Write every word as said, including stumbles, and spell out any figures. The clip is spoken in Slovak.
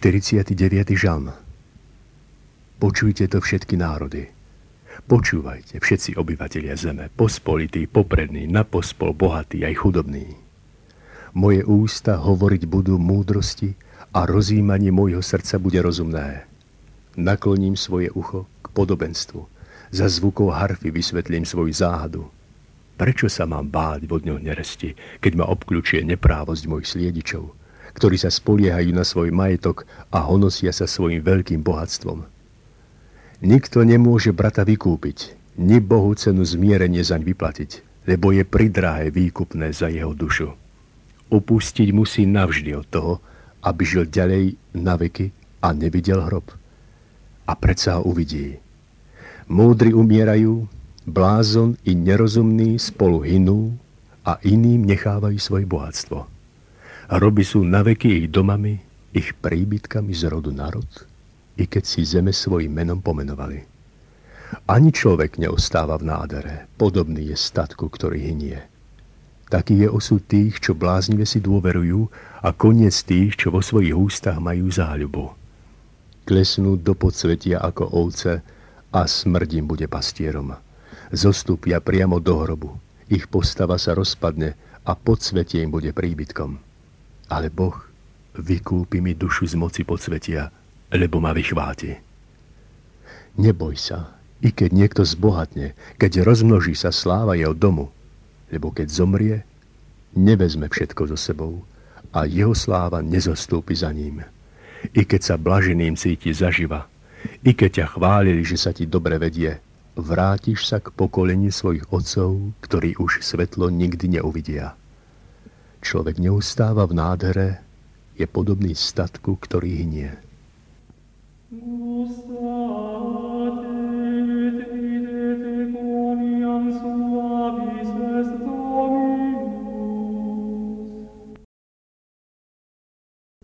štyridsiaty deviaty žalm. Počujte to všetky národy. Počúvajte všetci obyvatelia zeme, pospolití, poprední, napospol bohatí aj chudobní. Moje ústa hovoriť budú múdrosti a rozjímanie môjho srdca bude rozumné. Nakloním svoje ucho k podobenstvu. Za zvukov harfy vysvetlím svoju záhadu. Prečo sa mám báť vo dňoch neresti, keď ma obkľúčuje neprávosť mojich sliedičov, ktorí sa spoliehajú na svoj majetok a honosia sa svojim veľkým bohatstvom? Nikto nemôže brata vykúpiť, ni Bohu cenu zmierenie zaň vyplatiť, lebo je pridrahé výkupné za jeho dušu. Upustiť musí navždy od toho, aby žil ďalej na veky a nevidel hrob. A predsa ho uvidí. Múdri umierajú, blázon i nerozumní spolu hynú a iným nechávajú svoje bohatstvo. Hroby sú na veky ich domami, ich príbytkami z rodu na rod, i keď si zeme svojim menom pomenovali. Ani človek neostáva v nádere, podobný je statku, ktorý hynie. Taký je osud tých, čo bláznive si dôverujú, a koniec tých, čo vo svojich ústach majú záľubu. Klesnú do podsvetia ako ovce a smrť im bude pastierom. Zostúpia priamo do hrobu, ich postava sa rozpadne a podsvetie im bude príbytkom. Ale Boh vykúpi mi dušu z moci podsvetia, lebo ma vychváti. Neboj sa, i keď niekto zbohatne, keď rozmnoží sa sláva jeho domu, lebo keď zomrie, nevezme všetko so sebou a jeho sláva nezostúpi za ním. I keď sa blaženým cíti zaživa, i keď ťa chválili, že sa ti dobre vedie, vrátiš sa k pokoleniu svojich otcov, ktorí už svetlo nikdy neuvidia. Človek neustáva v nádhere, je podobný statku, ktorý hynie. Ústa